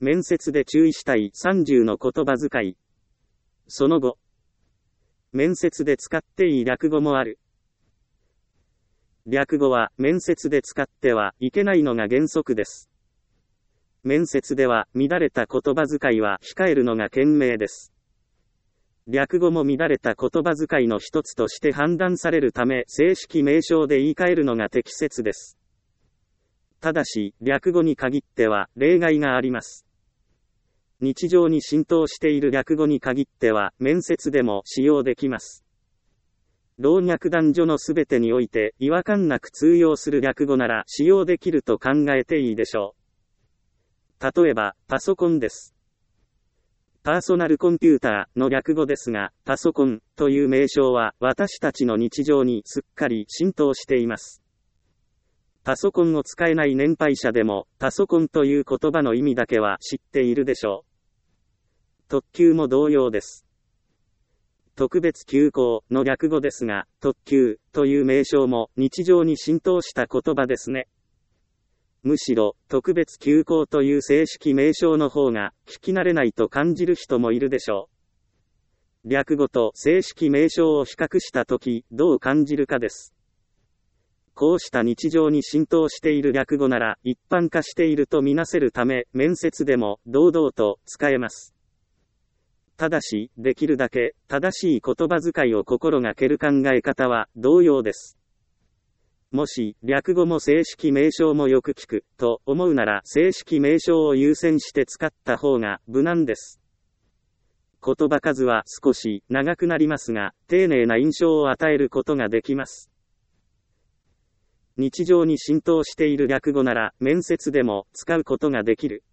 面接で注意したい30の言葉遣い。その後。面接で使っていい略語もある。略語は面接で使ってはいけないのが原則です。面接では乱れた言葉遣いは控えるのが賢明です。略語も乱れた言葉遣いの一つとして判断されるため正式名称で言い換えるのが適切です。ただし、略語に限っては例外があります。日常に浸透している略語に限っては面接でも使用できます。老若男女のすべてにおいて違和感なく通用する略語なら使用できると考えていいでしょう。例えば、パソコンです。パーソナルコンピューターの略語ですが、パソコンという名称は私たちの日常にすっかり浸透しています。パソコンを使えない年配者でも、パソコンという言葉の意味だけは知っているでしょう。特急も同様です。特別急行の略語ですが、特急という名称も日常に浸透した言葉ですね。むしろ、特別急行という正式名称の方が聞き慣れないと感じる人もいるでしょう。略語と正式名称を比較したとき、どう感じるかです。こうした日常に浸透している略語なら一般化しているとみなせるため、面接でも堂々と使えます。ただし、できるだけ正しい言葉遣いを心がける考え方は同様です。もし、略語も正式名称もよく聞くと思うなら正式名称を優先して使った方が無難です。言葉数は少し長くなりますが、丁寧な印象を与えることができます。日常に浸透している略語なら面接でも使うことができる。